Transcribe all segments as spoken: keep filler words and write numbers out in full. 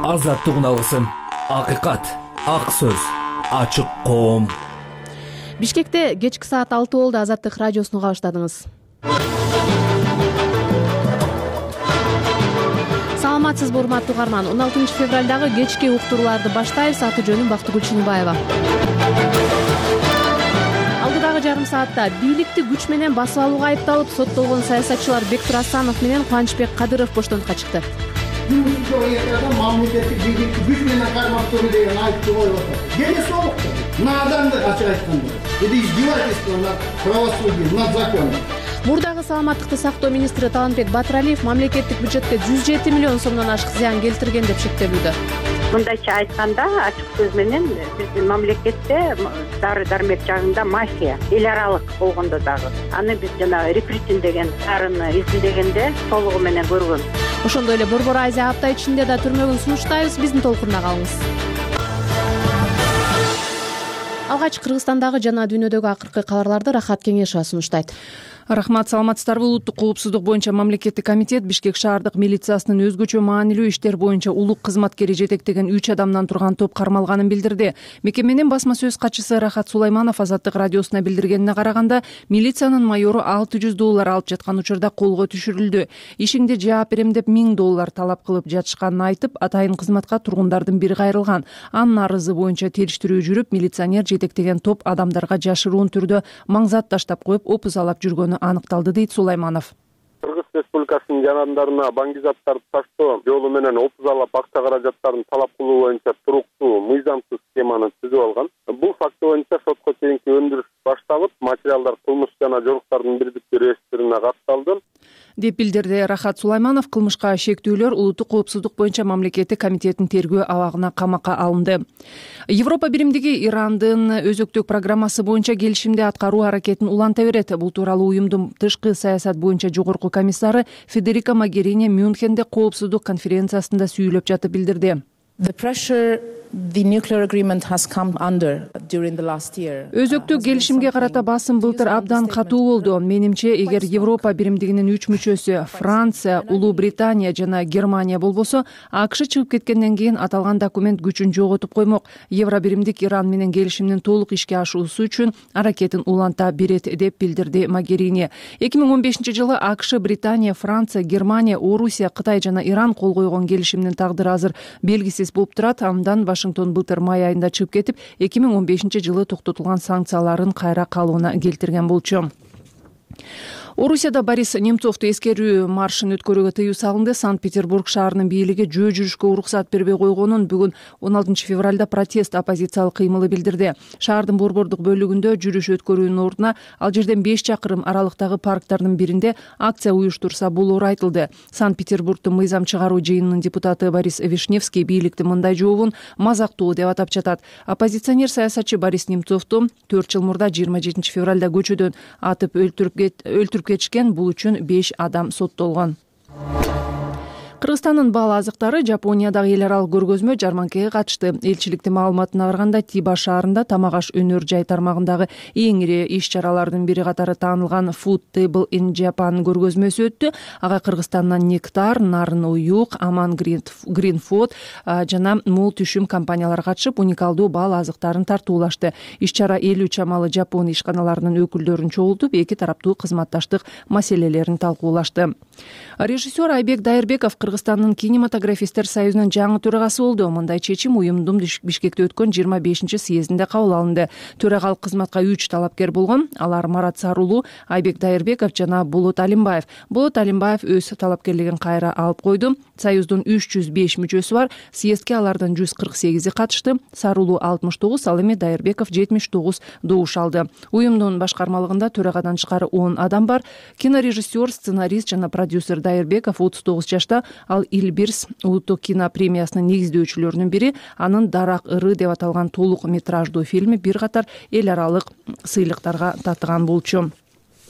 Азаттык убысын, акыйкат, ак сөз, ачык коом. Бишкекте кечки саат алты болду. Азаттык радиосуну кабыштадыңыз. Саламатсызбы урматтуу угарман. он алтынчы февралдагы кечки уктурууларды баштайбыз. Аты жөнүм Бактыгүл Чыныбаева. Алдыдагы жарым саатта бийликти күч менен басып алууга айыпталып соттолгон саясатчылар Бектур Асанов менен Кубанычбек Кадыров боштондукка чыкты. Мамлекеттик бийликти күч менен кармап туруу деген айыпты коюп атат. Дене соолукту, наадандык ачык айтканда. Это издевательство над правосудием, над законом. Мурдагы саламаттыкты сактоо министри Талантбек Батыралиев мамлекеттик бюджетке жүз жети миллион сомдон ашык зыян келтирген деп шектелүүдө. Мындайча айтканда, ачык сөз менен биздин мамлекетте дары дармек жагында мафия эл аралык болгондо дагы аны биз жана репрессин деген дарыны изилдегенде толугу менен көргөн. Ошондой эле Борбор Азия апта ичинде да түрмөгүн сунуштайбыз. Биздин толкунда калыңыз. Алгач Кыргызстандагы жана дүйнөдөгү акыркы кабарларды Рахат Кеңешова сунуштайт. Рахмат, саламатсыздарбы. Улуттук коопсуздук боюнча мамлекеттик комитет Бишкек шаардык милициясынын өзгөчө маанилүү иштер боюнча улук кызматкери жетектеген үч адамдан турган топ кармалганын билдирди. Мекеменин басма сөз катчысы Рахат Сулайманов Азаттык радиосуна билдиргенине караганда, милициянын майору алты жүз доллар алып жаткан учурда колго түшүрүлдү. Ишиңди жаап берем деп миң доллар талап кылып жатышканын айтып, атайын кызматка тургундардын бири кайрылган. Анын арызы боюнча териштирүү жүрүп, милиционер жетектеген топ адамдарга жашыруун түрдө маңзат таштап коюп, опузалап жүргөнү аныкталды, дейт Сулайманов. Кыргыз Республикасынын жарандарына баңги заттарды таштоо жолу менен опузалап акча каражаттарын талап кылуу боюнча туруктуу мыйзамсыз схеманы түзүп алган. Бул факт боюнча сотко чейинки өндүрүш башталып, материалдар кылмыш жана жоруктардын бирдиктүү реестрине катталды, деп билдирди Рахат Сулайманов. Кылмышка шектүүлөр улуттук коопсуздук боюнча мамлекеттик комитеттин тергөө абагына камакка алынды. Европа биримдиги Ирандын өзөктүк программасы боюнча келишимди аткаруу аракетин уланта берет. Бул тууралуу уюмдун тышкы саясат боюнча жогорку комиссары Федерика Могерини Мюнхенде коопсуздук конференциясында сүйлөп жатып билдирди. Өзөктүк келишимге карата басым былтыр абдан катуу болду. Менимче, эгер Европа биримдигинин үч мүчөсү Франция, Улуу Британия жана Германия болбосо, АКШ чыгып кеткенден кийин аталган документ күчүн жоготуп коймок. Евро биримдик Иран менен келишимдин толук ишке ашуусу үчүн аракетин уланта берет, деп билдирди Могерини. эки миң он бешинчи жылы АКШ, Британия, Франция, Германия, Орусия, Кытай жана Иран кол койгон келишимдин тагдыры азыр белгисиз болуп турат. Андан Вашингтон былтыр май айында чыгып кетип, эки миң он бешинчи жылы токтотулган санкцияларын кайра калууна келтирген болчу. Орусияда Борис Немцовду эскерүү маршын өткөрүүгө тыюу салынды. Санкт-Петербург шаарынын бийлиги жөө жүрүшкө уруксат бербей койгонун бүгүн он алтынчы февралда протест оппозициялык кыймылы билдирди. Шаардын борбордук бөлүгүндө жүрүш өткөрүүнүн ордуна ал жерден беш чакырым аралыктагы парктардын биринде акция уюштурса болоору айтылды. Санкт-Петербургдун мыйзам чыгаруу жыйынынын депутаты Борис Вишневский бийликтин мындай жообун мазактуу деп атап жатат. Оппозиционер саясатчы Борис Немцовду төрт жыл мурда жыйырма жетинчи февралда көчөдөн атып өлтүрүп кетишкен. Бул үчүн беш адам соттолгон. Кыргызстандын бал азыктары Жапониядагы эл аралык көргөзмө жарманкага катышты. Элчиликтин маалыматына караганда, Тиба шаарында тамак аш өнөр жай тармагындагы эң ири иш-чаралардын бири катары таанылган Food Table in Japan көргөзмөсү өттү. Ага Кыргызстандан Нектар, Нарын уюк, Аман Green Food жана Мол түшүм компаниялары катышып, уникалдуу бал азыктарын тартуулашты. Иш-чара элүү чамалы Жапон ишканаларынын өкүлдөрүн чогултуп, эки тараптуу кызматташтык маселелерин талкуулашты. Режиссер Айбек Дайырбеков Кыргызстандын кинематографисттер союзунун жаңы төрагасы болду. Мындай чечим уюмдун Бишкекте өткөн жыйырма бешинчи съездинде кабыл алынды. Төрагалык кызматка үч талапкер болгон. Алар Марат Сарулуу, Айбек Дайырбеков жана Болот Алимбаев. Болот Алимбаев өз талапкерлигин кайра алып койду. Союздун үч жүз беш мүчөсү бар. Съездге алардын жүз кырк сегизи катышты. Сарулуу алтымыш тогуз, ал эми Дайырбеков жетимиш тогуз добуш алды. Уюмдун башкармалыгында төрагадан тышкары он адам бар. Кинорежиссер, сценарист жана продюсер Дайырбеков отуз тогуз жашта. Ал Илбирс улуттук кино премиясынын негиздөөчүлөрүнүн бири. Анын Дарак ыры деп аталган толук метраждуу фильми бир катар эл аралык сыйлыктарга татыган болчу.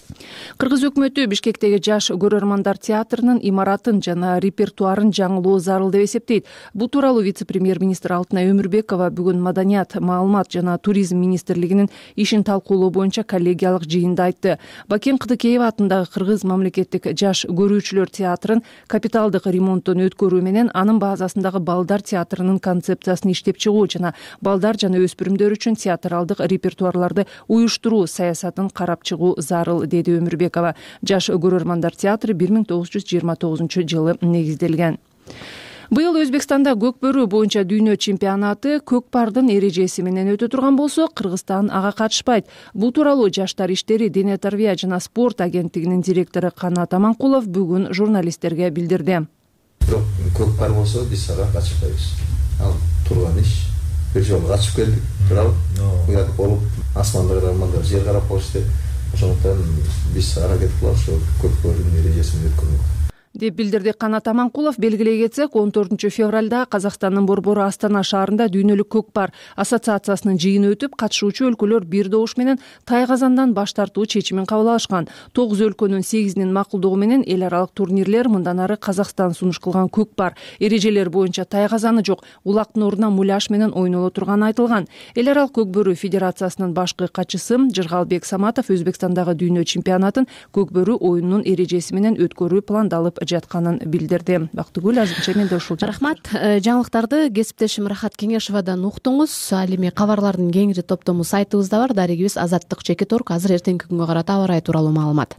Кыргыз өкмөтү Бишкектеги жаш көрөрмандар театрынын имаратын жана репертуарын жаңылоо зарыл деп эсептейт. Бул тууралуу вице-премьер-министр Алтынай Өмүрбекова бүгүн Маданият, маалымат жана туризм министрлигинин ишин талкуулоо боюнча коллегиялык жыйында айтты. Бакен Кыдыкеева атындагы Кыргыз мамлекеттик жаш көрүүчүлөр театрын капиталдык ремонттон өткөрүү менен анын базасындагы балдар театрынын концепциясын иштеп чыгуу жана балдар жана өспүрүмдөр үчүн театралдык репертуарларды уюштуруу саясатын карап чыгуу зарыл, деди Өмүрбекова. Жаш көрөрмандар театры бир миң тогуз жүз жыйырма тогузунчу жылы негизделген. Быйыл Өзбекстанда көкбөрү боюнча дүйнө чемпионаты көкпардын эрежеси менен өтө турган болсо, Кыргызстан ага катышпайт. Бул тууралуу Жаштар иштери, дене тарбия жана спорт агенттигинин директору Канат Аманкулов бүгүн журналисттерге билдирди. Бирок көкпар болсо биз ага катышпайбыз. Ал турган иш. Бир жолу катышып келдик, туурабы? Уят болуп, асманда караганда жер карап коюшту. Ошондуктан биз аракет кылабыз ошо көкпөрдүн эрежесин өткөрүүгө деп билдирди Канат Аманкулов. Белгилей кетсек, он төртүнчү февралда Казакстандын борбору Астана шаарында дүйнөлүк көкпар ассоциациясынын жыйыны өтүп, катышуучу өлкөлөр бир добуш менен тайгазандан баш тартуу чечимин кабыл алышкан. тогуз өлкөнүн сегизинин макулдугу менен эл аралык турнирлер мындан ары Казакстан сунуш кылган көкпар эрежелер боюнча тайгазаны жок, улактын ордуна муляж менен ойноло турганы айтылган. Эл аралык көкбөрү федерациясынын башкы катчысы Жыргалбек Саматов Өзбекстандагы дүйнө чемпионатын көкбөрү оюнунун эрежеси менен өткөрүү пландалып жатканын билдирди. Бактыгүл, азырынча менде ушул. Рахмат. Жаңылыктарды кесиптешим Рахат Кеңешовадан уктуңуз. Ал эми кабарлардын кеңири топтому сайтыбызда бар. Дарегибиз Азаттык чекит точка орг. Азыр эртеңки күнгө карата аба ырайы тууралуу маалымат.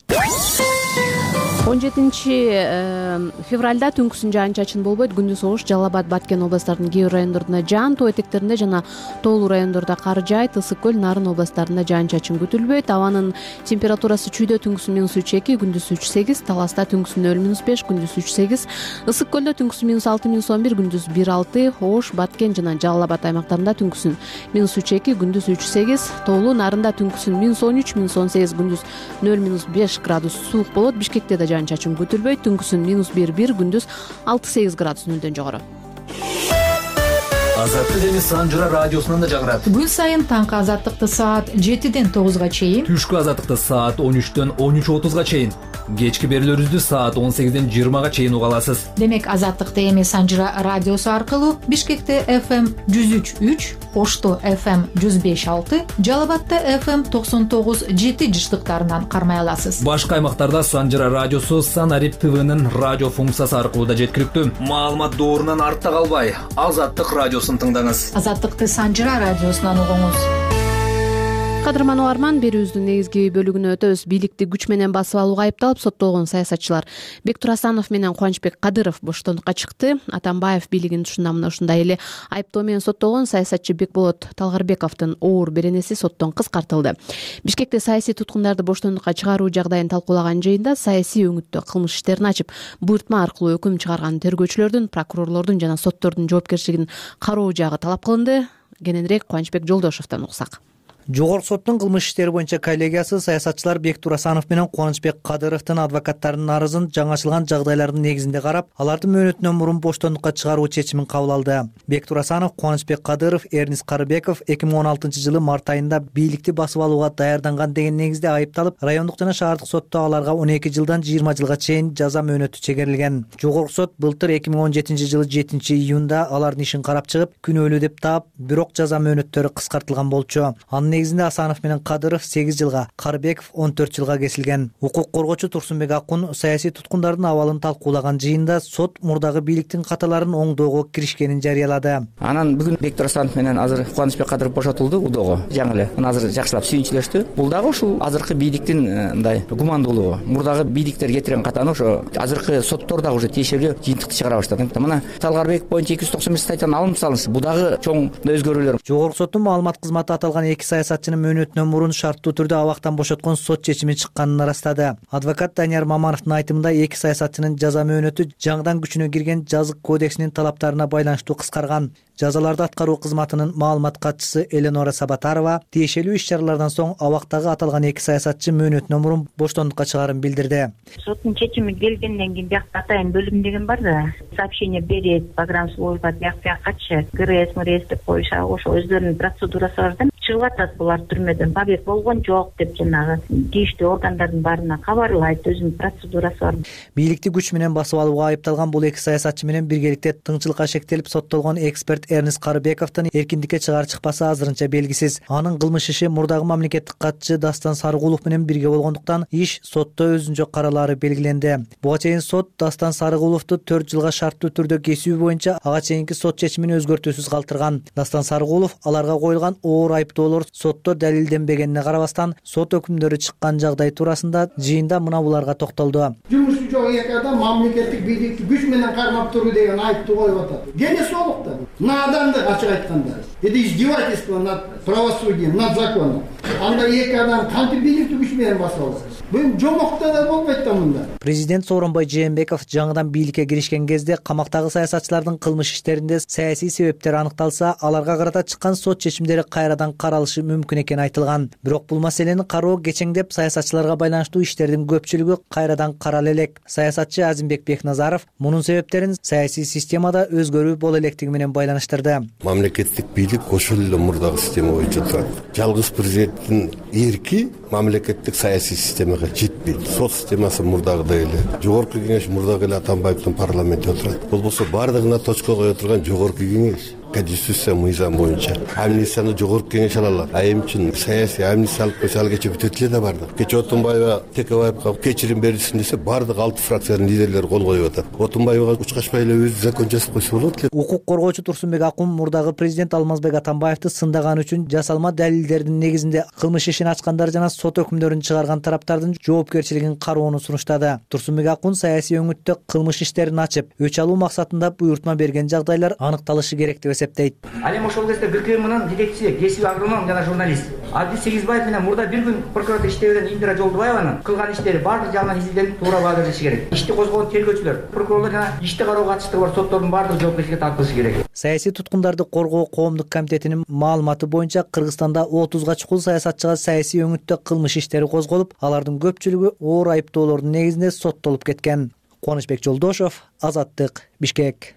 он жетинчи февралда түнкүсүн жаан-чачын болбойт. Күндүз ош Жалал Абад, Баткен областарынын кээ бир райондорунда жаан, тоо этектеринде жана тоолуу райондордо кар жаайт. Ысык көл, Нарын областарында жаан-чачын күтүлбөйт. Абанын температурасы чүйдө түнкүсүн минус үч эки, күндүз үч сегиз, Таласта түнкүсүн нөл минус беш, күндүз үч сегиз, Ысык көлдө түнкүсүн минус алты минус он бир, күндүз бир алты, Ош, Баткен жана Жалал Абад аймактарында түнкүсүн минус үч эки, күндүз үч сегиз, тоолуу Нарында түнкүсүн минус он үч, минус он сегиз, күндүз нөл минус беш градус суук болот. Бишкекте да жаан-чачын күтүлбөйт. Түнкүсүн минус бир бир, күндүз алты сегиз градус нөлдөн жогору. Азаттык эми Санжыра радиосунан да жагырат. Күн сайын таңкы азаттыкты саат жетиден тогузга чейин, түшкү азаттыкты саат он үчтөн он үч отузга чейин, кечки берүүлөрүбүздү саат он сегизден жыйырмага чейин уга аласыз. Демек азаттыкты эми Санжыра радиосу аркылуу Бишкекте эф эм жүз үч үч, Ошто эф эм жүз беш алты, Жалал Абадта эф эм токсон тогуз жети жыштыктарынан кармай аласыз. Башка аймактарда Санжыра радиосу Санарип ТВнын радио функциясы аркылуу да жеткиликтүү. Маалымат доорунан артта калбай, Азаттык радиосун тыңдаңыз. Азаттыкты Санжыра радиосунан угуңуз. Кадырман угарман, берүүбүздүн негизги бөлүгүнө өтөбүз. Бийликти күч менен басып алууга айыпталып соттолгон саясатчылар Бектур Асанов менен Кубанычбек Кадыров боштондукка чыкты. Атамбаев бийлигинин тушунда мына ушундай эле айыптоо менен соттолгон саясатчы Бекболот Талгарбековдун оор беренеси соттон кыскартылды. Бишкекте саясий туткундарды боштондукка чыгаруу жагдайын талкуулаган жыйында саясий өңүттө кылмыш иштерин ачып, буйртма аркылуу өкүм чыгарган тергөөчүлөрдүн, прокурорлордун жана соттордун жоопкерчилигин кароо жагы талап кылынды. Кененирээк Кубанычбек Жолдошовдон уксак. Жогорку соттун кылмыш иштери боюнча коллегиясы саясатчылар Бектур Асанов менен Кубанычбек Кадыровдун адвокаттарынын арызын жаңачылган жагдайлардын негизинде карап, алардын мөөнөтүнөн мурун боштондукка чыгаруу чечимин кабыл алды. Бектур Асанов, Кубанычбек Кадыров, Эрнис Карыбеков эки миң он алтынчы жылы март айында бийликти басып алууга даярданган деген негизде айыпталып, райондук жана шаардык сотто аларга он эки жылдан жыйырма жылга чейин жаза мөөнөтү чегерилген. Жогорку сот былтыр эки миң он жетинчи жылы жетинчи июнда алардын ишин карап чыгып, күнөөлүү деп таап, бирок жаза мөөнөттөрү кыскартылган болчу. Негизинде Асанов менен Кадыров сегиз жылга, Карыбеков он төрт жылга кесилген. Укук коргоочу Турсунбек Акун саясий туткундардын абалын талкуулаган жыйында сот мурдагы бийликтин каталарын оңдоого киришкенин жарыялады. Анан бүгүн Бектур Асанов менен азыр Кубанычбек Кадыров бошотулду удоого. Жаңы эле. Анан азыр жакшылап сүйүнчүлөштү. Бул дагы ушул азыркы бийликтин мындай гумандуулугу. Мурдагы бийликтер кетирген катаны ошо азыркы соттор дагы уже тиешелүү жыйынтыкты чыгара баштады. Мына Талгарбек боюнча эки жүз токсон беш статьяны алынып салынды. Бул дагы чоң өзгөрүүлөр. Жогорку соттун маалымат кызматы аталган эки саясатчынын мөөнөтүнөн мурун шарттуу түрдө абактан бошоткон сот чечими чыкканын арастады. Адвокат Данияр Мамановдун айтымында эки саясатчынын жаза мөөнөтү жаңыдан күчүнө кирген жазык кодексинин талаптарына байланыштуу кыскарган. Жазаларды аткаруу кызматынын маалымат катчысы Эленора Сабатарова тиешелүү иш-чаралардан соң абактагы аталган эки саясатчы мөөнөтүнөн мурун боштондукка чыгарын билдирди. Соттун чечими келгенден кийин биякта атайын бөлүм деген бар да. Сообщение берет, программа служба биякка катчы, ГРС, МРС деп коюшат. Ошо өздөрүнүн процедурасы бар да. чыгып атат булар түрмөдөн, побег болгон жок деп жанагы тийиштүү органдардын баарына кабарлайт, өзүнүн процедурасы бар. Бийликти күч менен басып алууга айыпталган бул эки саясатчы менен биргеликте тыңчылыкка шектелип соттолгон эксперт Эрнест Карыбековдун эркиндикке чыгаар чыкпасы азырынча белгисиз. Анын кылмыш иши мурдагы мамлекеттик катчы Дастан Сарыгулов менен бирге болгондуктан иш сотто өзүнчө каралаары белгиленди. Буга чейин сот Дастан Сарыгуловду төрт жылга шарттуу түрдө кесүү боюнча ага чейинки сот чечимин өзгөртүүсүз калтырган. Дастан Сарыгулов аларга коюлган оор айыптоолор сотто далилденбегенине карабастан сот өкүмдөрү чыккан жагдай туурасында жыйында мына буларга токтолду. Жумушу жок эки адам мамлекеттик бийликти күч менен кармап туруу деген айыптуу коюп атат. Дене соолук да бул. Надандык ачык айтканда. Это издевательство над правосудием, над законом. Анда эки адам кантип бийликти күч менен басып алат? Бул жомокто да болбойт да мында. Президент Сооронбай Жээнбеков жаңыдан бийликке киришкен кезде камактагы саясатчылардын кылмыш иштеринде саясий себептер аныкталса, аларга карата чыккан сот чечимдери кайрадан каралышы мүмкүн экени айтылган. Бирок бул маселени кароо кечеңдеп саясатчыларга байланыштуу иштердин көпчүлүгү кайрадан карала элек. Саясатчы Азимбек Бекназаров мунун себептерин саясий системада өзгөрүү боло электиги менен байланыштырды. Мамлекеттик бийлик ошол эле мурдагы система боюнча турат. Жалгыз президенттин эрки мамлекеттик саясий системага жетпейт. Сот системасы мурдагыдай эле. Жогорку кеңеш мурдагы эле Атамбаевдин парламентте отурат. Болбосо бардыгына точка кое турган жогорку кеңеш. Конституция мыйзам боюнча амнистияны жогорку кеңеш ала алат. А эми үчүн саясий амнистия алып койсо ал кече бүтөт эле да бардык. Кече Отунбаева Текебаевга кечирим берилсин десе, бардык алты фракциянын лидерлери кол коюп атат. Отунбаевга учкашпай эле өзү закон жасап койсо болот эле. Укук коргоочу Турсунбек Акун мурдагы президент Алмазбек Атамбаевди сындаган үчүн жасалма далилдердин негизинде кылмыш ишин ачкандар жана сот өкүмдөрүн чыгарган тараптардын жоопкерчилигин кароону сунуштады. Турсунбек Акун саясий өңүттө кылмыш иштерин ачып, өч алуу максатында буйртма берген жагдайлар аныкталышы керек деп эсептейт. Ал эми ошол кезде бир кырмынан жетекчи, кесип агроном жана журналист Адил Сегизбаев менен мурда бир күн прокуратура иштебеген Индира Жолдубаеванын кылган иштери баардык жагынан изилденип туура баа берилиши керек. Ишти козгогон тергөөчүлөр, прокурорлор жана ишти кароого катыштыгы бар соттордун баардык жоопкерчиликке тартылышы керек. Саясий туткундарды коргоо коомдук комитетинин маалыматы боюнча Кыргызстанда отузга чукул саясатчыга саясий өңүттө кылмыш иштери козголуп, алардын көпчүлүгү оор айыптоолордун негизинде соттолуп кеткен. Кубанычбек Жолдошов, Азаттык, Бишкек.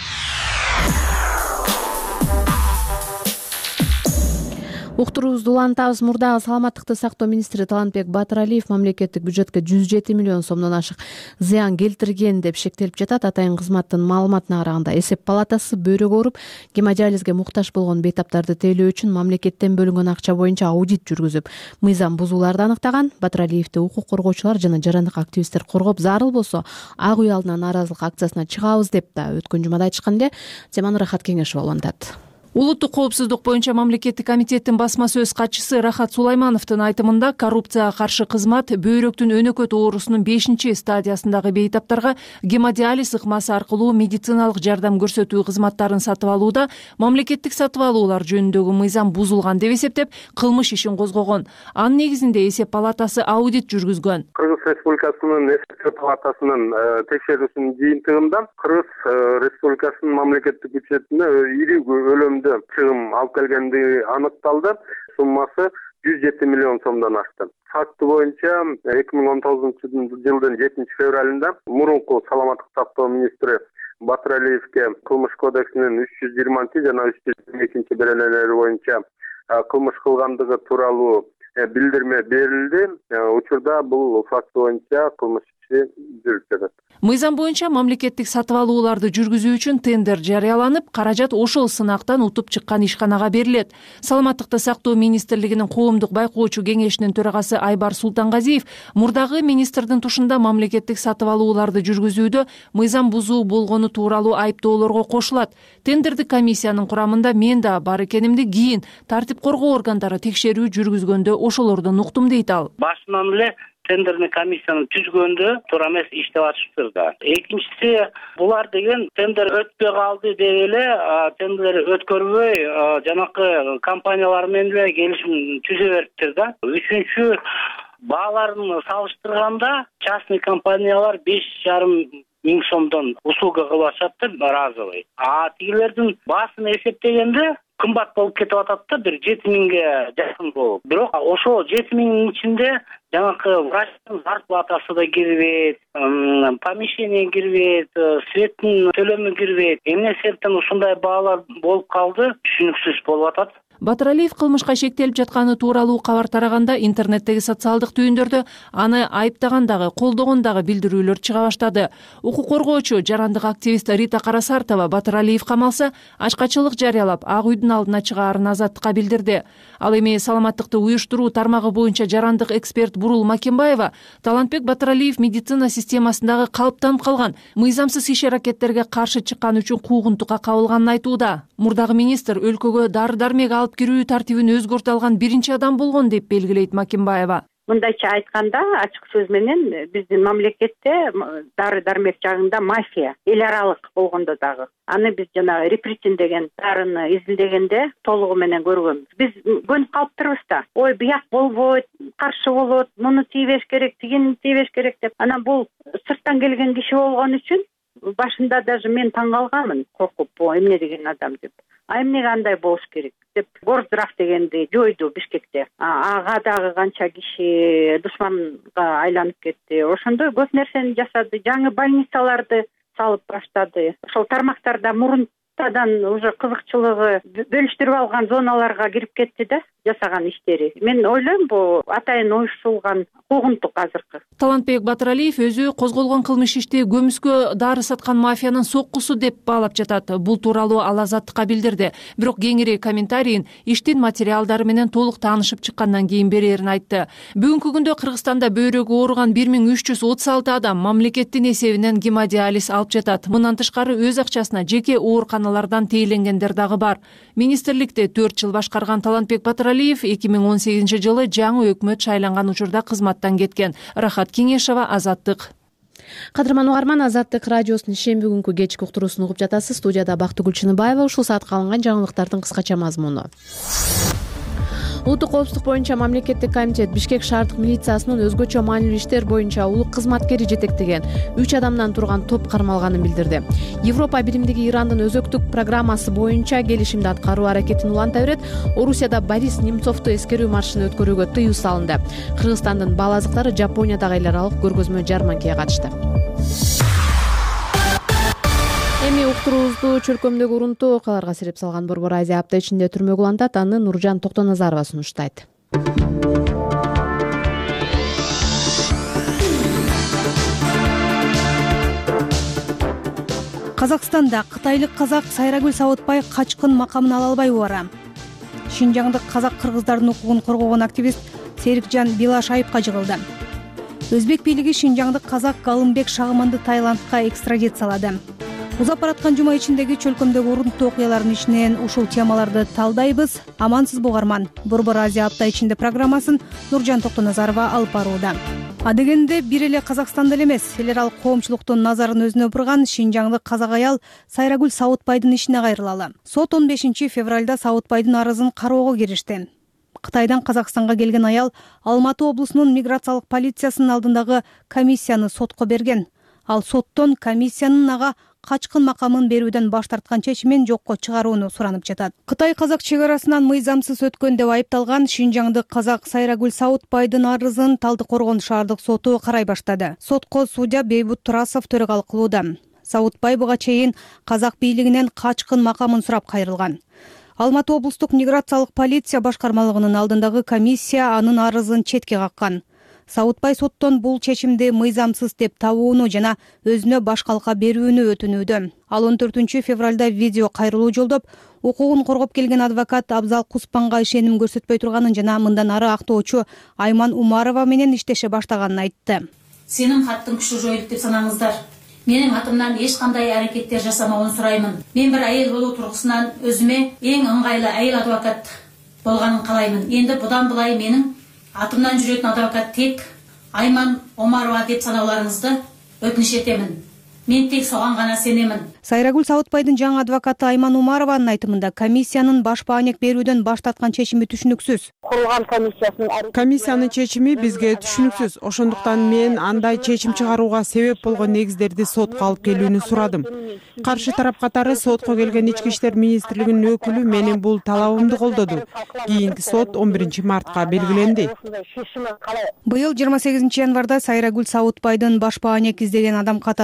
Уктуруубузду улантабыз. Мурдагы саламаттыкты сактоо министри Талантбек Батыралиев мамлекеттик бюджетке жүз жети миллион сомдон ашык зыян келтирген деп шектелип жатат. Атайын кызматтын маалыматына караганда эсеп палатасы бөйрөк ооруп, гемодиализге муктаж болгон бейтаптарды тейлөө үчүн мамлекеттен бөлүнгөн акча боюнча аудит жүргүзүп, мыйзам бузууларды аныктаган. Батыралиевди укук коргоочулар жана жарандык активисттер коргоп, зарыл болсо ак үй алдына нааразылык акциясына чыгабыз деп да өткөн жумада айтышкан эле. Теманы Рахат Кеңешова улантат. Улуттук коопсуздук боюнча мамлекеттик комитеттин басма сөз катчысы Рахат Сулаймановдун айтымында коррупцияга каршы кызмат бөйрөктүн өнөкөт оорусунун бешинчи стадиясындагы бейтаптарга гемодиализ ыкмасы аркылуу медициналык жардам көрсөтүү кызматтарын сатып алууда мамлекеттик сатып алуулар жөнүндөгү мыйзам бузулган деп эсептеп, кылмыш ишин козгогон. Анын негизинде эсеп палатасы аудит жүргүзгөн. Кыргыз Республикасынын эсеп палатасынын текшерүүсүнүн жыйынтыгында Кыргыз Республикасынын мамлекеттик бюджетине ири көлөмдө чыгым алып келгендиги аныкталды. Суммасы жүз жети миллион сомдон ашты. Факты боюнча эки миң он тогузунчу жылдын жетинчи февралында мурунку саламаттык сактоо министри Батыралиевке кылмыш кодексинин үч жүз жыйырманчы жана үч жүз жыйырма экинчи беренелери боюнча кылмыш кылгандыгы тууралуу билдирме берилди. Учурда бул факт боюнча кылмыш иши жүрүп жатат. Мыйзам боюнча мамлекеттик сатып алууларды жүргүзүү үчүн тендер жарыяланып, каражат ошол сынактан утуп чыккан ишканага берилет. Саламаттыкты сактоо министрлигинин коомдук байкоочу кеңешинин төрагасы Айбар Султангазиев мурдагы министрдин тушунда мамлекеттик сатып алууларды жүргүзүүдө мыйзам бузуу болгону тууралуу айыптоолорго кошулат. Тендердик комиссиянын курамында мен да бар экенимди кийин тартип коргоо органдары текшерүү жүргүзгөндө ошолордон уктум дейт ал. Башынан эле тендерный комиссияны түзгөндө туура эмес иштеп атышыптыр да. Экинчиси, булар деген тендер өтпөй калды деп эле тендер өткөрбөй жанакы компаниялар менен эле келишим түзө бериптир да. Үчүнчү, бааларын салыштырганда частный компаниялар беш жарым миң сомдон услуга кылып атышат разовый. А тигилердин баасын эсептегенде кымбат болуп кетип атат да, бир жети миңге жакын болуп. Бирок ошол жети миңдин ичинде жанакы врачтын зарплатасы да кирбейт, помещение кирбейт, светтин төлөмү кирбейт. Эмне себептен ушундай баалар болуп калды, түшүнүксүз болуп атат. Батыралиев кылмышка шектелип жатканы тууралуу кабар тараганда интернеттеги социалдык түйүндөрдө аны айыптагандагы, колдогондагы билдирүүлөр чыга баштады. Укук коргоочу, жарандык активист Рита Карасартова Батыралиев камалса, ачкачылык жарыялап, Ак үйдүн алдына чыгаарын Азаттыкка билдирди. Ал эми саламаттыкты уюштуруу тармагы боюнча жарандык эксперт Бурул Макимбаева Талантбек Батыралиев медицина системасындагы калыптанып калган мыйзамсыз иш-аракеттерге каршы чыккан үчүн куугунтукка кабылганын айтууда. Мурдагы министр өлкөгө дары-дармек алып кирүү тартибин өзгөртө алган биринчи адам болгон деп белгилейт Макимбаева. Мындайча айтканда, ачык сөз менен биздин мамлекетте дары-дармек жагында мафия эл аралык болгондо дагы. Аны биз жана репрессин деген дарыны изилдегенде толугу менен көргөнбүз. Биз көнүп калыптырбыз да. Ой, бияк болбойт, каршы болот, муну тийбеш керек, тигини тийбеш керек деп. Анан бул сырттан келген киши болгон үчүн башында даже мен таң калганмын, коркуп, эмне деген адам деп. А эмнеге андай болуш керек деп Горздрах дегенди жойду Бишкекте. Ага дагы канча киши душманга айланып кетти. Ошондой көп нерсени жасады. Жаңы больницаларды салып баштады. Ошол тармактарда мурунтадан уже кызыкчылыгы бөлүштүрүп алган зоналарга кирип кетти да, жасаган иштери. Мен ойлойм, бул атайын уюштурулган куугунтук азыркы. Талантбек Батыралиев өзү козголгон кылмыш ишти көмүскө дары саткан мафиянын соккусу деп баалап жатат. Бул тууралуу ал Азаттыкка билдирди. Бирок кеңири комментарийин иштин материалдары менен толук таанышып чыккандан кийин берерин айтты. Бүгүнкү күндө Кыргызстанда бөйрөгү ооруган бир миң үч жүз отуз алты адам мамлекеттин эсебинен гемодиализ алып жатат. Мындан тышкары өз акчасына жеке ооруканалардан тээленгендер дагы бар. Министрликте төрт жыл башкарган Талантбек Батыралиев эки миң он сегизинчи жылы жаңы өкмөт шайланган учурда кызматтан кеткен. Рахат Кеңешова, Азаттык. Кадырман угарман, Азаттык радиосунун шемби күнкү кечки уктуруусун угуп жатасыз. Студияда Бактыгүл Чыныбаева. Ушул саатка алынган жаңылыктардын кыскача мазмуну. Улуттук коопсуздук боюнча мамлекеттик комитет Бишкек шаардык милициясынын өзгөчө маанилүү иштер боюнча улук кызматкери жетектеген үч адамдан турган топ кармалганын билдирди. Европа биримдиги Ирандын өзөктүк программасы боюнча келишимди аткаруу аракетин уланта берет. Орусияда Борис Немцовду эскерүү маршын өткөрүүгө тыюу салынды. Кыргызстандын бал азыктары Жапониядагы эл аралык көргөзмө жарманкага катышты. Эми уктуруубузду чөлкөмдөгү урунтуу окуяларга сирип салган Борбор Азия апта ичинде түрмөгө улантат. Аны Нуржан Токтоназарова сунуштайт. Казакстанда кытайлык казак Сайрагүл Сауытбай качкын макамын ала албай убара. Шинжаңдык казак кыргыздардын укугун коргогон активист Серикжан Билаш айыпка жыгылды. Өзбек бийлиги шинжаңдык казак Галымбек Шагыманды Таиландка экстрадициялады. Узап бараткан жума ичиндеги чөлкөмдөгү урунтуу окуялардын ичинен ушул темаларды талдайбыз. Амансыз бугарман. Борбор Азия апта ичинде программасын Нуржан Токтоназарова алып барууда. Адегенде бир эле Казакстанда эле эмес, эл аралык коомчулуктун назарын өзүнө бурган шинжаңдык казак аял Сайрагүл Сауытбайдын ишине кайрылалы. Сот он бешинчи февралда Сауытбайдын арызын кароого киришти. Кытайдан Казакстанга келген аял Алматы облусунун миграциялык полициясынын алдындагы комиссияны сотко берген. Ал соттон комиссиянын ага качкын макамын берүүдөн баш тарткан чечимин жокко чыгарууну суранып жатат. Кытай-казак чек арасынан мыйзамсыз өткөн деп айыпталган шинжаңдык казак Сайрагүл Сауытбайдын арызын Талдыкоргон шаардык соту карай баштады. Сотко судья Бейбут Турасов төрагалык кылууда. Сауытбай буга чейин казак бийлигинен качкын макамын сурап кайрылган. Алматы облустук миграциялык полиция башкармалыгынын алдындагы комиссия анын арызын четке каккан. Сауытбай соттон бул чечимди мыйзамсыз деп табууну жана өзүнө баш калка берүүнү өтүнүүдө. Ал он төртүнчү февралда видео кайрылуу жолдоп, укугун коргоп келген адвокат Абзал Куспанга ишеним көрсөтпөй турганын жана мындан ары актоочу Айман Умарова менен иштеше баштаганын айтты. Сенин хаттың күчү жоюлуп деп санаңыздар. Менин атымдан эч кандай аракеттер жасамауын сураймын. Мен бир айыл болуу тургусунан өзүмө эң ыңгайлуу айыл адвокат болганын каалаймын. Энди будан булай менин атымдан жүрөтүн адвокат тек Айман Омарова деп санауларыңызды өтүнүш этемин. Мен тек соган гана сенемин. Сайрагүл Сауытбайдын жаңы адвокаты Айман Умарованын айтымында комиссиянын баш баанек берүүдөн баш тарткан чечими түшүнүксүз. Курулган комиссиясынын комиссиянын чечими бизге түшүнүксүз. Ошондуктан мен андай чечим чыгарууга себеп болгон негиздерди сотко алып келүүнү сурадым. Каршы тарап катары сотко келген Ички иштер министрлигинин өкүлү менин бул талабымды колдоду. Кийинки сот он биринчи мартка белгиленди. Быйыл жыйырма сегизинчи январда Сайрагүл Сауытбайдын баш баанек издеген адам катары макам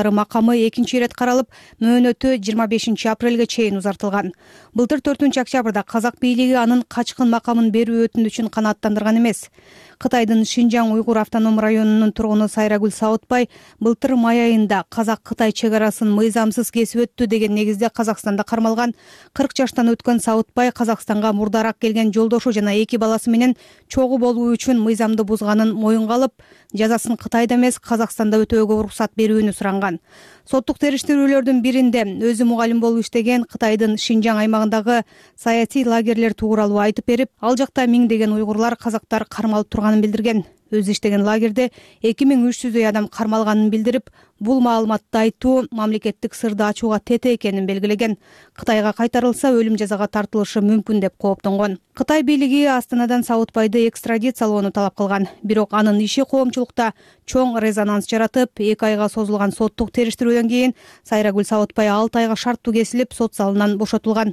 камы экинчи ирет каралып, мөөнөтү жыйырма бешинчи апрелге чейин узартылган. Былтыр төртүнчү октябрда казак бийлиги анын качкын макамын берүү өтүнүчүн канааттандырган эмес. Кытайдын Шинжаң уйгур автоном районунун тургуну Сайрагүл Сауытбай былтыр май айында казак-кытай чек арасын мыйзамсыз кесип өттү деген негизде Казакстанда кармалган. кырк жаштан өткөн Сауытбай Казакстанга мурдараак келген жолдошу жана эки баласы менен чогуу болуу үчүн мыйзамды бузганын моюнга алып, жазасын Кытайда эмес Казакстанда өтөөгө уруксат берүүнү суранган. Соттук териштирүүлөрдүн биринде өзү мугалим болуп иштеген Кытайдын Шинжаң аймагындагы саясий лагерлер тууралуу айтып берип, ал жакта миңдеген уйгурлар, казактар кармалып турганын билдирген. Өзү иштеген лагерде эки миң үч жүздөй адам кармалганын билдирип, бул маалыматты айтуу мамлекеттик сырды ачууга тете экенин белгилеген. Кытайга кайтарылса өлүм жазага тартылышы мүмкүн деп кооптонгон. Кытай бийлиги Астанадан Сауытбайды экстрадициялоону талап кылган. Бирок анын иши коомчулукта чоң резонанс жаратып, эки айга созулган соттук териштирүүдөн кийин Сайрагүл Сауытбай алты айга шарттуу кесилип, сот залынан бошотулган.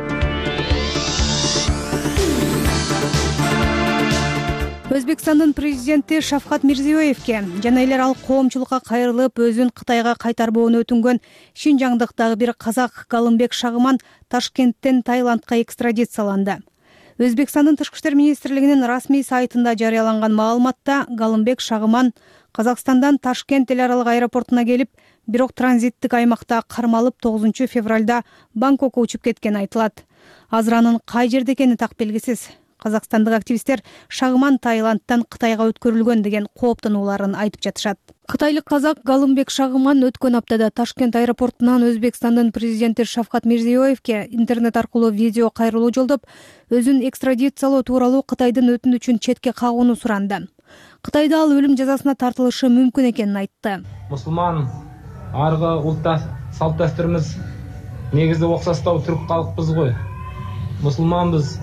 Өзбекстандын президенти Шавкат Мирзиёевке жана эле ал коомчулукка кайрылып, өзүн Кытайга кайтарбоону өтүнгөн шинжаңдык дагы бир казак Галымбек Шагыман Ташкенттен Таиландка экстрадицияланды. Өзбекстандын тышкы иштер министрлигинин расмий сайтында жарыяланган маалыматта Галымбек Шагыман Казакстандан Ташкент эл аралык аэропортуна келип, бирок транзиттик аймакта кармалып тогузунчу февралда Бангкокко учуп кеткени айтылат. Азыр анын кай жерде экени так белгисиз. Казакстандык активисттер Шагыман Таиландтан Кытайга өткөрүлгөн деген кооптонууларын айтып жатышат. Кытайлык казак Галымбек Шагыман өткөн аптада Ташкент аэропортунан Өзбекстандын президенти Шавкат Мирзиёевке интернет аркылуу видео кайрылуу жолдоп, өзүн экстрадициялоо тууралуу Кытайдын өтүнүчүн четке кагууну суранды. Кытайда ал өлүм жазасына тартылышы мүмкүн экенин айтты. Мусулман аргы ултта салт дәстүрүбүз негизде окшоштоо түрк калкпыз го. Мусулманбыз.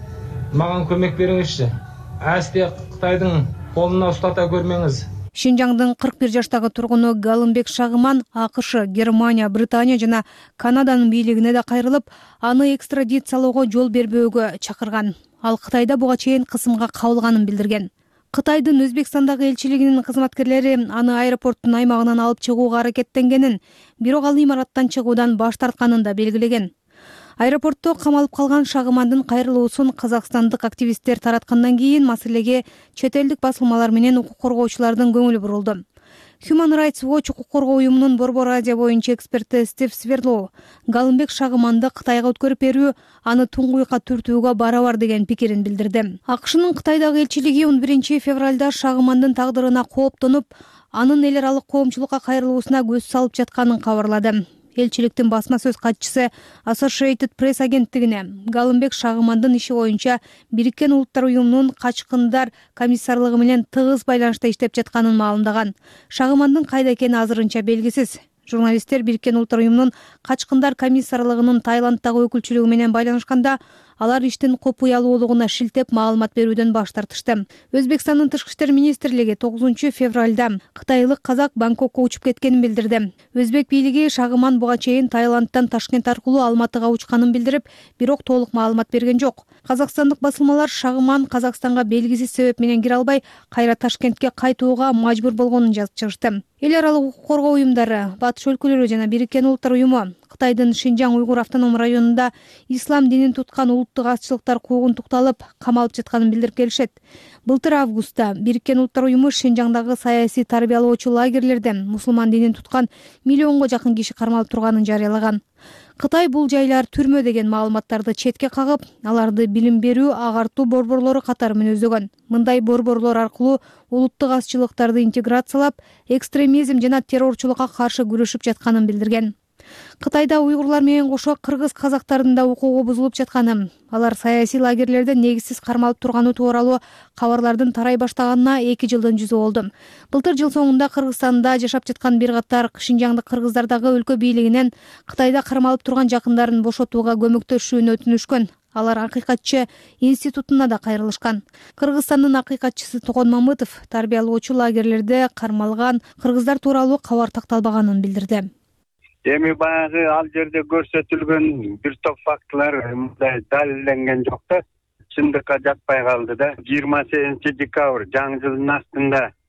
Маған көмек беріңізші. Әсте Қытайдың қолына ұстата көрмеңіз. Шинжаңдын кырк бир жаштагы тургуну Галымбек Шагыман АКШ, Германия, Британия жана Канаданын бийлигине да кайрылып, аны экстрадициялоого жол бербөөгө чакырган. Ал Кытайда буга чейин кысымга кабылганын билдирген. Кытайдын Өзбекстандагы элчилигинин кызматкерлери аны аэропорттун аймагынан алып чыгууга аракеттенгенин, бирок ал имараттан чыгуудан баш тартканын да белгилеген. Аэропортто камалып калган Шагымандын кайрылуусун казакстандык активисттер тараткандан кийин маселеге чет элдик басылмалар менен укук коргоочулардын көңүлү бурулду. Human Rights Watch укук коргоо уюмунун Борбор Азия боюнча эксперти Стив Сверлоу Галымбек Шагыманды Кытайга өткөрүп берүү аны туңгуйка түртүүгө барабар деген пикирин билдирди. АКШнын Кытайдагы элчилиги он биринчи февралда Шагымандын тагдырына кооптонуп, анын эл аралык коомчулукка кайрылуусуна көз салып жатканын кабарлады. Элчиликтин басма сөз катчысы Associated Press агенттигине Галымбек Шагымандын иши боюнча Бириккен Улуттар уюмунун качкындар комиссарлыгы менен тыгыз байланышта иштеп жатканын маалымдаган. Шагымандын кайда экени азырынча белгисиз. Журналисттер Бириккен Улуттар уюмунун качкындар комиссарлыгынын Таиланддагы өкүлчүлүгү менен байланышканда, алар иштин копуялуулугуна шилтеп маалымат берүүдөн баш тартышты. Өзбекстандын тышкы иштер министрлиги тогузунчу февралда кытайлык казак Бангкокко учуп кеткенин билдирди. Өзбек бийлиги Шагыман буга чейин Таиландтан Ташкент аркылуу Алматыга учканын билдирип, бирок толук маалымат берген жок. Казакстандык басылмалар Шагыман Казакстанга белгисиз себеп менен кире албай, кайра Ташкентке кайтууга мажбур болгонун жазып чыгышты. Эл аралык укук коргоо уюмдары, Батыш өлкөлөрү жана Бириккен Улуттар уюму Кытайдын Шинжаң уйгур автоном районунда ислам динин туткан улуттук азчылыктар куугунтукталып, камалып жатканын билдирип келишет. Былтыр августта Бириккен Улуттар уюму Шинжаңдагы саясий тарбиялоочу лагерлерден мусулман динин туткан миллионго жакын киши кармалып турганын жарыялаган. Кытай бул жайлар түрмө деген маалыматтарды четке кагып, аларды билим берүү, агартуу борборлору катары мүнөздөгөн. Мындай борборлор аркылуу улуттук азчылыктарды интеграциялап, экстремизм жана террорчулукка каршы күрөшүп жатканын билдирген. Кытайда уйгурлар менен кошо кыргыз казактардын да укугу бузулуп жатканы, алар саясий лагерлерде негизсиз кармалып турганы тууралуу кабарлардын тарай баштаганына эки жылдын жүзү болду. Былтыр жыл соңунда Кыргызстанда жашап жаткан бир катар Шинжаңдык кыргыздар дагы өлкө бийлигинен Кытайда кармалып турган жакындарын бошотууга көмөктөшүүнү өтүнүшкөн. Алар акыйкатчы институтуна да кайрылышкан. Кыргызстандын акыйкатчысы Токон Мамытов тарбиялоочу лагерлерде кармалган кыргыздар тууралуу кабар такталбаганын билдирди. Эми баягы ал жерде көрсөтүлгөн бир топ фактылар мындай далилденген жок да, чындыкка жатпай калды да. жыйырма сегизинчи декабрь жаңы жылдын астында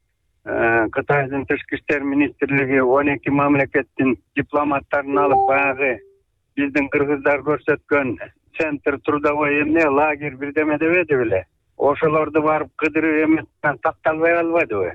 Кытайдын тышкы иштер министрлиги он эки мамлекеттин дипломаттарын алып баягы биздин кыргыздар көрсөткөн центр трудовой эмне лагерь бирдеме дебеди беле. Ошолорду барып кыдырып эмне такталбай калбадыбы?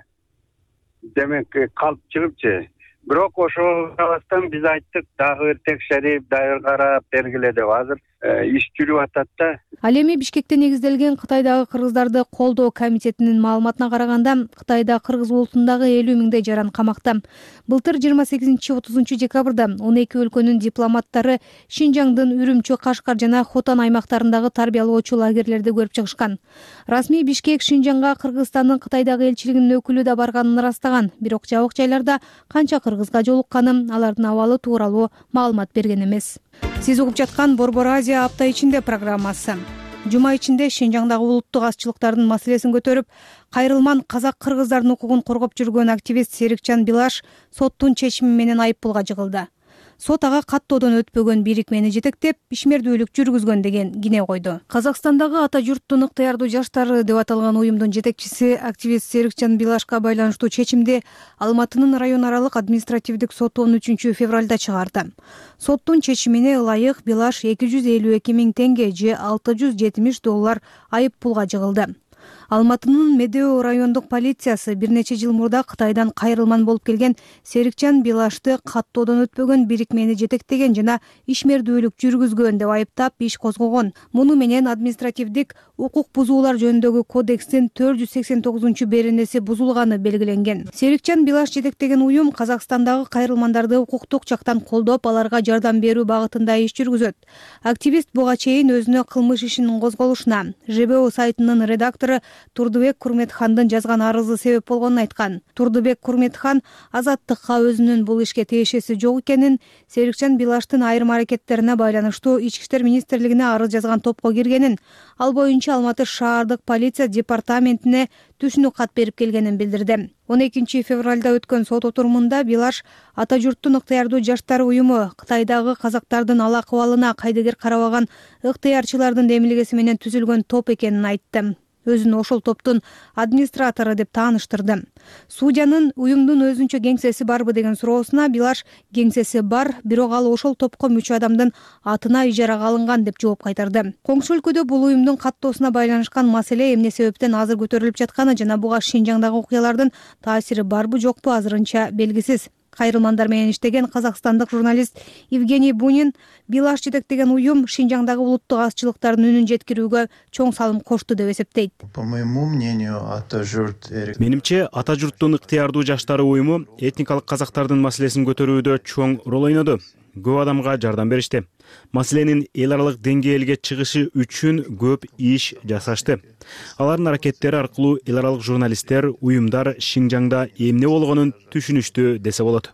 Демек калып чыгыпчы. Бирок ошого карабастан биз айттык, дагы бир текшерип, дагы карап бергиле деп. Азыр иш жүрүп атат да. Ал эми Бишкекте негизделген Кытайдагы кыргыздарды колдоо комитетинин маалыматына караганда, Кытайда кыргыз улутундагы элүү миңдей жаран камакта. Былтыр жыйырма сегизинчи отузунчу декабрда он эки өлкөнүн дипломаттары Шинжаңдын Үрүмчү, Кашкар жана Хотан аймактарындагы тарбиялоочу лагерлерди көрүп чыгышкан. Расмий Бишкек Шинжаңга Кыргызстандын Кытайдагы элчилигинин өкүлү да барганын ырастаган, бирок жабык жайларда канча кыргызга жолукканын, алардын абалы тууралуу маалымат берген эмес. Сиз угуп жаткан Борбор Азия апта ичинде программасы. Жума ичинде Шинжаңдагы улуттук азчылыктардын маселесин көтөрүп, кайрылман казак кыргыздардын укугун коргоп жүргөн активист Серикжан Билаш соттун чечими менен айыппулга жыгылды. Сот ага каттоодон өтпөгөн бирикмени жетектеп, ишмердүүлүк жүргүзгөн деген кине койду. Казакстандагы ата журттун ыктыярдуу жаштары деп аталган уюмдун жетекчиси активист Серикжан Билашка байланыштуу чечимди Алматынын район аралык административдик соту он үчүнчү февралда чыгарды. Соттун чечимине ылайык Билаш эки жүз элүү эки миң теңге же алты жүз жетимиш доллар айыппулга жыгылды. Алматынын Медео райондук полициясы бир нече жыл мурда Кытайдан кайрылман болуп келген Серикжан Билашты каттоодон өтпөгөн бирикмени жетектеген жана ишмердүүлүк жүргүзгөн деп айыптап иш козгогон. Муну менен административдик укук бузуулар жөнүндөгү кодекстин төрт жүз сексен тогузунчу беренеси бузулганы белгиленген. Серикжан Билаш жетектеген уюм Казакстандагы кайрылмандарды укуктук жактан колдоп, аларга жардам берүү багытында иш жүргүзөт. Активист буга чейин өзүнө кылмыш ишинин козголушуна ЖБО сайтынын редактору Турдубек Курметхандын жазган арызы себеп болгонун айткан. Турдубек Курметхан Азаттыкка өзүнүн бул ишке тиешеси жок экенин, Серикжан Билаштын айрым аракеттерине байланыштуу Ички иштер министрлигине арыз жазган топко киргенин, ал боюнча Алматы шаардык полиция департаментине түшүнүк кат берип келгенин билдирди. он экинчи февралда өткөн сот отурумунда Билаш ата журттун ыктыярдуу жаштар уюму Кытайдагы казактардын ал акыбалына кайдыгер карабаган ыктыярчылардын демилгеси менен түзүлгөн топ экенин айтты. Өзүн ошол топтун администратору деп тааныштырды. Судьянын уюмдун өзүнчө кеңсеси барбы деген суроосуна Билаш кеңсеси бар, бирок ал ошол топко мүчө адамдын атына ижарага алынган деп жооп кайтарды. Коңшу өлкөдө бул уюмдун каттоосуна байланышкан маселе эмне себептен азыр көтөрүлүп жатканы жана буга Шинжаңдагы окуялардын таасири барбы жокпу азырынча белгисиз. Кайрылмандар менен иштеген казакстандык журналист Евгений Бунин Билаш жетектеген уюм Шинжаңдагы улуттук азчылыктардын үнүн жеткирүүгө чоң салым кошту деп эсептейт. По моему мнению, ата журт Менимче, ата журттун ыктыярдуу жаштары уюму этникалык казактардын маселесин көтөрүүдө чоң рол ойноду. Көп адамга жардам беришти. Маселенин эл аралык деңгээлге чыгышы үчүн көп иш жасашты. Алардын аракеттери аркылуу эл аралык журналисттер, уюмдар Шинжаңда эмне болгонун түшүнүштү десе болот.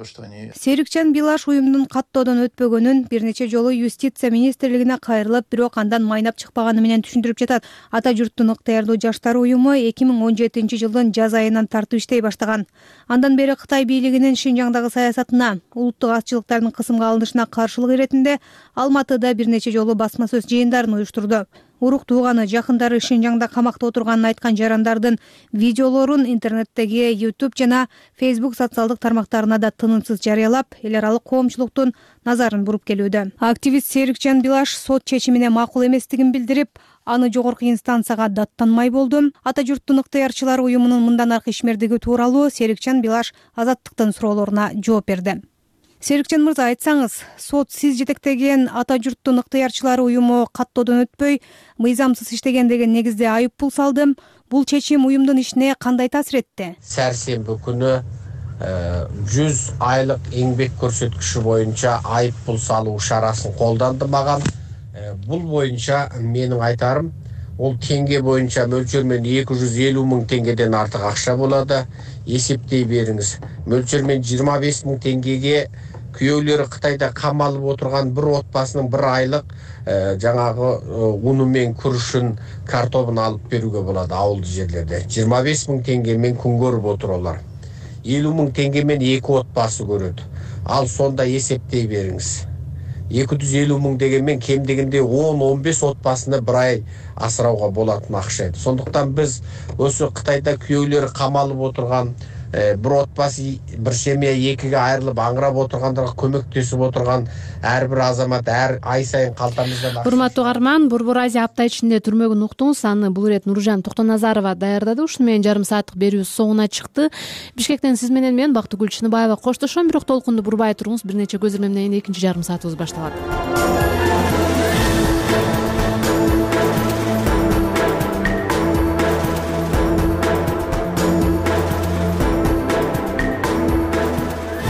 Серикжан Билаш уюмдун каттоодон өтпөгөнүн бир нече жолу юстиция министрлигине кайрылып, бирок андан майнап чыкпаганы менен түшүндүрүп жатат. Ата журттун ыктыярдуу жаштар уюму эки миң он жетинчи жылдын жаз айынан тартып иштей баштаган. Андан бери Кытай бийлигинин Шинжаңдагы саясатына, улуттук азчылыктардын кысымга алынышына каршылык иретинде Алматыда бир нече жолу басма сөз жыйындарын уюштурду. Урук тууганы, жакындары Шинжаңда камакта отурганын айткан жарандардын видеолорун интернеттеги YouTube жана Facebook социалдык тармактарына да тынымсыз жарыялап, эл аралык коомчулуктун назарын буруп келүүдө. Активист Серикжан Билаш сот чечимине макул эместигин билдирип, аны жогорку инстанцияга даттанмай болду. Ата журттун ыктыярчылары уюмунун мындан аркы ишмердиги тууралуу Серикжан Билаш Азаттыктын суроолоруна жооп берди. Серикжан мырза, айтсаңыз, сот сиз жетектеген ата журттун ыктыярчылары уюму каттоодон өтпөй, мыйзамсыз иштеген деген негизде айыппул салды. Бул чечим уюмдун ишине кандай таасир этти? Сәрсенбі күнү жүз айлык эмгек көрсөткүчү боюнча айыппул салуу шарасын колданды маган. Бул боюнча менин айтарым, ол теңге боюнча мөлчөрмен эки жүз элүү миң теңгеден артык акча болду. Эсептей бериңиз. Мөлчөрмен жыйырма беш миң теңгеге күйөөлөрү Кытайда камалып отурган бир отбасынын бир айлык жаңагы уну менен күрүшүн, картопун алып берүүгө болот ауылдуу жерлерде. жыйырма беш миң теңге мен күн көрүп отурулар. элүү миң теңге мен эки отбасы көрөт. Ал сонда эсептей бериңиз. эки жүз элүү миң дегенмен кем дегенде он он беш отбасыны бир ай асырауга болатын акча эди. Сондуктан биз ошо Кытайда күйөөлөрү камалып отурган бир отбасы бир семья экиге айрылып аңырап отургандарга көмөктөшүп отурган ар бир азамат ар ай сайын калтамыздан. Урматтуу угарман, Борбор Азия апта ичинде түрмөгүн уктуңуз. Аны бул ирет Нуржан Токтоназарова даярдады. Ушуну менен жарым сааттык берүүбүз соңуна чыкты. Бишкектен сиз менен мен Бактыгүл Чыныбаева коштошом, бирок толкунду бурбай туруңуз. Бир нече көзөрмө менен экинчи жарым саатыбыз башталат.